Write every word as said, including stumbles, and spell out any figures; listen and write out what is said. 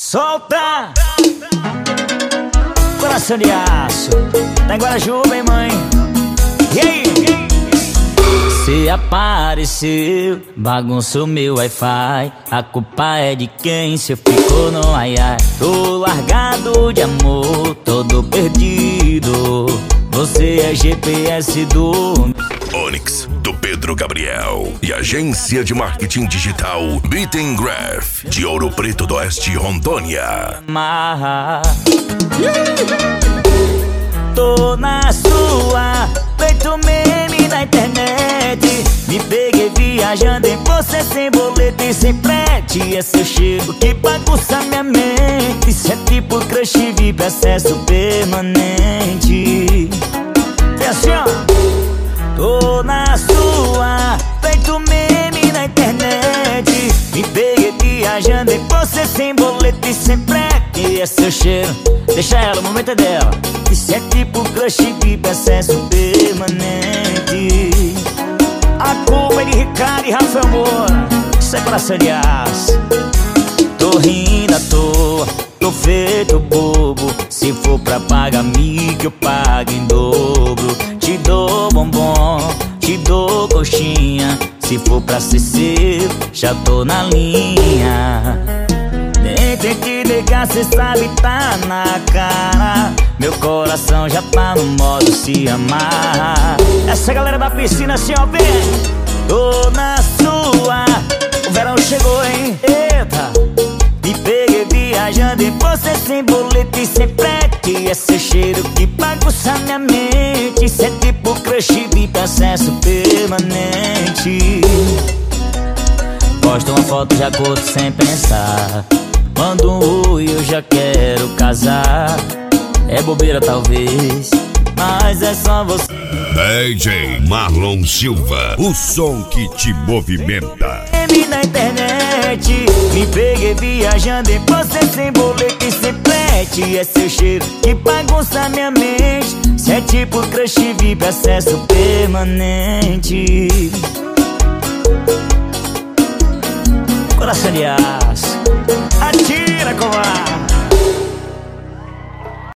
Solta! Coração de aço, tá em Guarajuba, hein, mãe? E aí? Cê apareceu, bagunçou meu Wi-Fi. A culpa é de quem cê ficou no ai ai. Tô largado de amor, todo perdido. Você é G P S do Onix, do Pedro Gabriel. E agência de marketing digital Beat and Graph, de Ouro Preto do Oeste, Rondônia. Marra. Tô na sua, feito meme na internet. Me peguei viajando em você sem boleto e sem frete. É seu cheiro que bagunça minha mente. Isso é tipo crush V I P, acesso permanente. É assim, ó. Tô na sua, feito meme na internet. Me peguei viajando em você sem boleto e sem frete. É seu cheiro, deixa ela, o momento é dela. Isso é tipo crush V I P, acesso permanente. A culpa é de Ricardo e Rafael Moura. Isso é coração de aço. Tô rindo à toa, tô feito bobo. Se for pra pagar mico, eu pago em dobro. Te dou bombom, te dou coxinha. Se for pra ser seu, já tô na linha. Nem tem que negar, cê sabe, tá na cara. Meu coração já tá no modo se amar. Essa galera da piscina assim, ó, vem. Tô na sua, o verão chegou, hein? Eita, me peguei viajando em você sem boleto e sem frete. É seu cheiro que bagunça minha mente. Isso é tipo crush V I P, acesso permanente. Posto uma foto, já curto sem pensar. Mando um oi, eu já quero casar. É bobeira talvez, mas é só você. D J Marlon Silva, o som que te movimenta. Na internet, me peguei viajando em você sem boleto e sem frete. É seu cheiro que bagunça minha mente. Cê é tipo crush V I P, acesso permanente. Coração de ar.